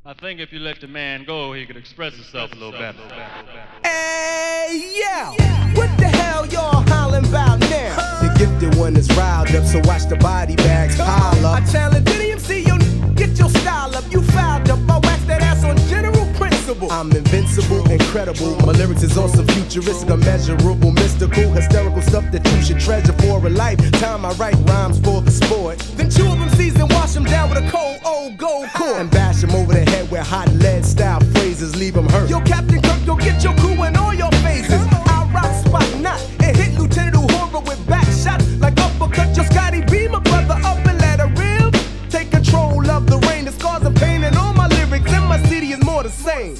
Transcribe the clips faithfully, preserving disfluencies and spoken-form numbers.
I think if you let the man go, he could express himself a little better. Hey, yeah. What the hell y'all hollering about now? The gifted one is riled up, so watch the body bags pile up. I challenge any M C, yo, get your style up. You fouled up, I wax that ass on general principle. I'm invincible, incredible. My lyrics is also futuristic, immeasurable, mystical, hysterical stuff that you should treasure for a lifetime. I write rhymes for the sport. Then chew them seeds and wash them down with a cold old gold core. And bash them over the head with hot lead style phrases, leave them hurt. Yo, Captain Kirk, go get your crew in all your phases. I'll rock spot not and hit Lieutenant Uhura with back shots like uppercut. Your Scotty B, my brother, up and let her rip. Take control of the rain, the scars and pain, and all my lyrics in my city is more the same.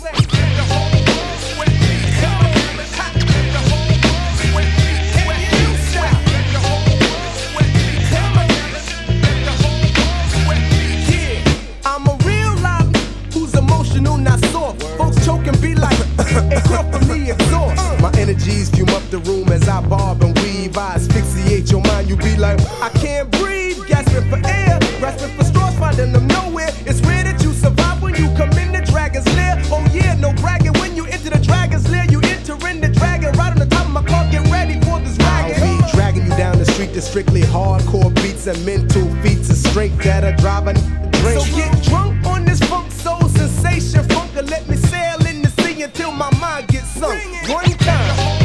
I'm a real live who's emotional, not soft. Folks choke and be like, and call for me exhaust. My energies fume up the room as I barb and weave. I asphyxiate your mind, you be like, I can't breathe, gasping for air, grasping for straws, finding them nowhere. It's rare that you survive when you come in the dragon's lair. Oh yeah, no bragging, when you enter the dragon's lair, you enter in the dragon, right on the top of my car, get ready for this dragon. I'll be dragging you down the street to strictly hardcore beats and mental feats of strength that are driving drink. So get drunk on this funk soul sensation, funk, and let me sail in the sea until my mind gets sunk. One time.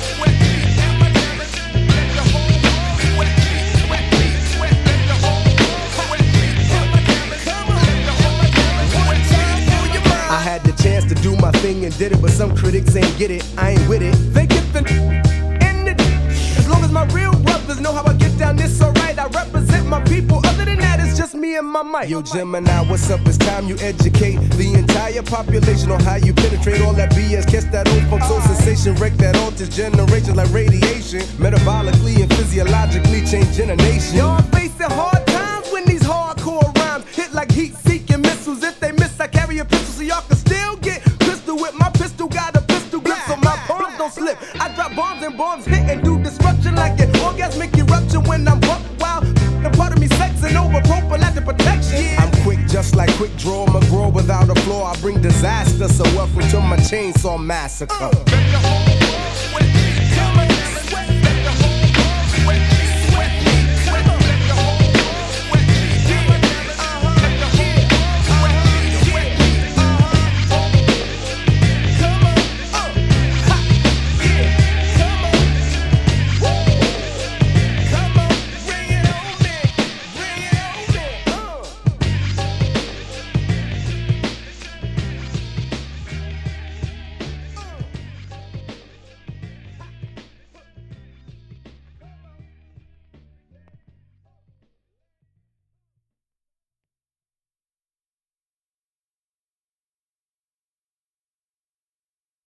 I had the chance to do my thing and did it, but some critics ain't get it. I ain't with it. They get the in it. As long as my real brothers know how I get down, this alright. I represent my people. Other than that, it's just me and my mic. Yo, Gemini, what's up? It's time you educate the entire population on how you penetrate all that B S. Catch that old funk soul sensation, wreck that alters generations like radiation. Metabolically and physiologically changing a nation. Y'all facing hard times when these hardcore rhymes hit like heat-seeking missiles. If they miss, I carry a pistol so y'all can still get pistol with my pistol. Got a pistol grip so my palms don't slip. I drop bombs and bombs hit and do destruction like an orgasmic eruption when I'm buck wild. The part of me sexing over prophylactic protection. Yeah. I'm quick just like quick draw McGraw without a flaw. I bring disaster, so welcome to my chainsaw massacre. Uh.